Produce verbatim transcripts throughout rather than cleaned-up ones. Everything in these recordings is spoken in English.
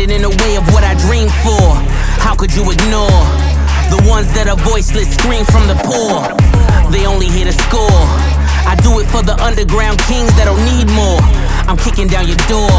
Standing in the way of what I dreamed for. How could you ignore the ones that are voiceless, scream from the poor? They only hear the score. I do it for the underground kings that don't need more. I'm kicking down your door.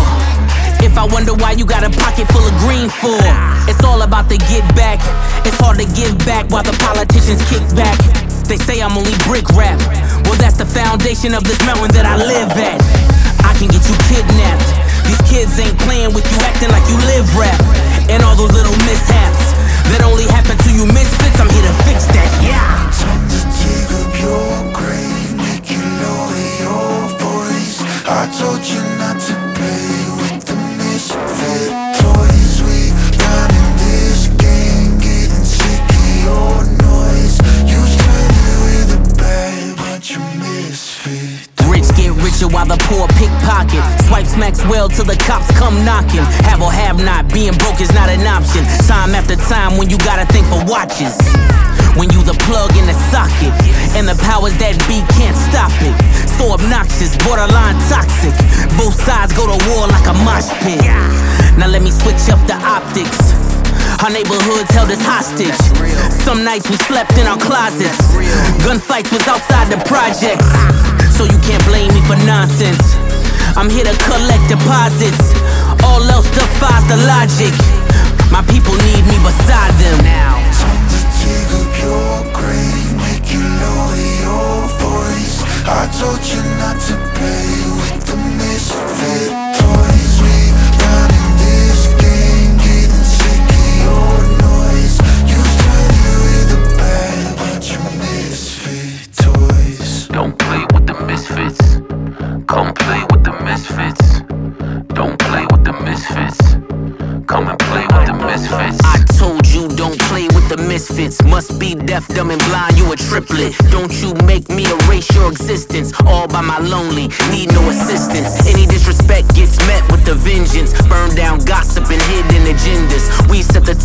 If I wonder why you got a pocket full of green for, it's all about the get back. It's hard to give back while the politicians kick back. They say I'm only brick rap. Well, that's the foundation of this mountain that I live at. I can get you kidnapped. These kids ain't playing with you, acting like you live rap. And all those little mishaps that only happen to you misfits, I'm here to fix that, yeah. Time to dig up your grave, make you lower your voice. I told you not to play with the misfit toys. We running this game, getting sick of your noise. You started with a bag, but you misfit. Rich get richer while the poor pickpocket. Swipe smacks well till the cops come knocking. Have or have not, being broke is not an option. Time after time when you gotta think for watches. When you the plug in the socket, and the powers that be can't stop it. So obnoxious, borderline toxic. Both sides go to war like a mosh pit. Now let me switch up the optics. Our neighborhoods held us hostage. Some nights we slept in our closets. Gunfights was outside the projects. So you can't blame me for nonsense. I'm here to collect deposits. All else defies the logic. My people need me beside them now. Time to dig up your grave, make you lower your voice. I told you not to play with the misfit toys. We running this game, getting sick of your noise. You started with a bag, but you misfit toys. Don't play with the misfits. Come play with the misfits. Don't play with the misfits. Come and play with the misfits. I told you don't play with the misfits. Must be deaf, dumb, and blind, you a triplet. Don't you make me erase your existence. All by my lonely, need no assistance. Any disrespect gets met with a vengeance. Burn down gossip and hidden agendas. We set the